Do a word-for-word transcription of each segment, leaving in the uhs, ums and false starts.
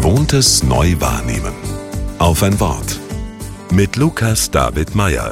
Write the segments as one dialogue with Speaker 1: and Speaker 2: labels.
Speaker 1: Gewohntes neu wahrnehmen. Auf ein Wort. Mit Lukas David Meyer.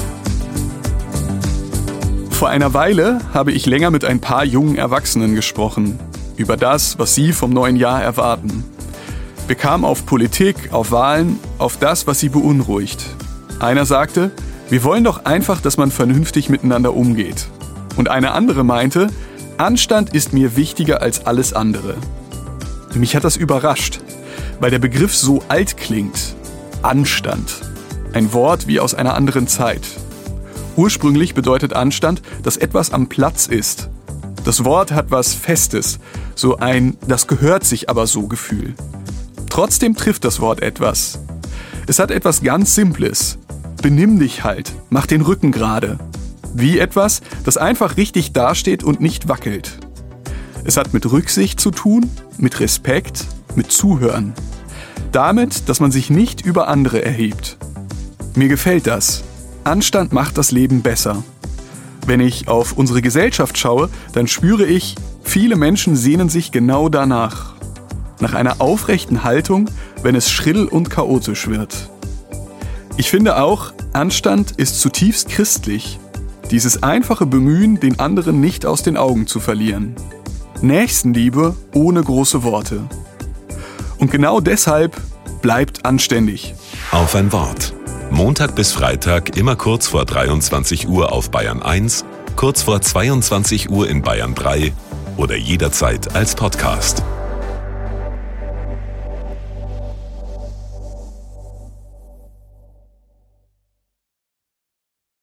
Speaker 2: Vor einer Weile habe ich länger mit ein paar jungen Erwachsenen gesprochen. Über das, was sie vom neuen Jahr erwarten. Wir kamen auf Politik, auf Wahlen, auf das, was sie beunruhigt. Einer sagte, wir wollen doch einfach, dass man vernünftig miteinander umgeht. Und eine andere meinte, Anstand ist mir wichtiger als alles andere. Mich hat das überrascht, weil der Begriff so alt klingt. Anstand. Ein Wort wie aus einer anderen Zeit. Ursprünglich bedeutet Anstand, dass etwas am Platz ist. Das Wort hat was Festes, so ein „das gehört sich aber so" Gefühl. Trotzdem trifft das Wort etwas. Es hat etwas ganz Simples. Benimm dich halt, mach den Rücken gerade. Wie etwas, das einfach richtig dasteht und nicht wackelt. Es hat mit Rücksicht zu tun, mit Respekt, mit Zuhören. Damit, dass man sich nicht über andere erhebt. Mir gefällt das. Anstand macht das Leben besser. Wenn ich auf unsere Gesellschaft schaue, dann spüre ich, viele Menschen sehnen sich genau danach. Nach einer aufrechten Haltung, wenn es schrill und chaotisch wird. Ich finde auch, Anstand ist zutiefst christlich. Dieses einfache Bemühen, den anderen nicht aus den Augen zu verlieren. Nächstenliebe ohne große Worte. Und genau deshalb bleibt anständig.
Speaker 1: Auf ein Wort. Montag bis Freitag immer kurz vor dreiundzwanzig Uhr auf Bayern eins, kurz vor zweiundzwanzig Uhr in Bayern drei oder jederzeit als Podcast.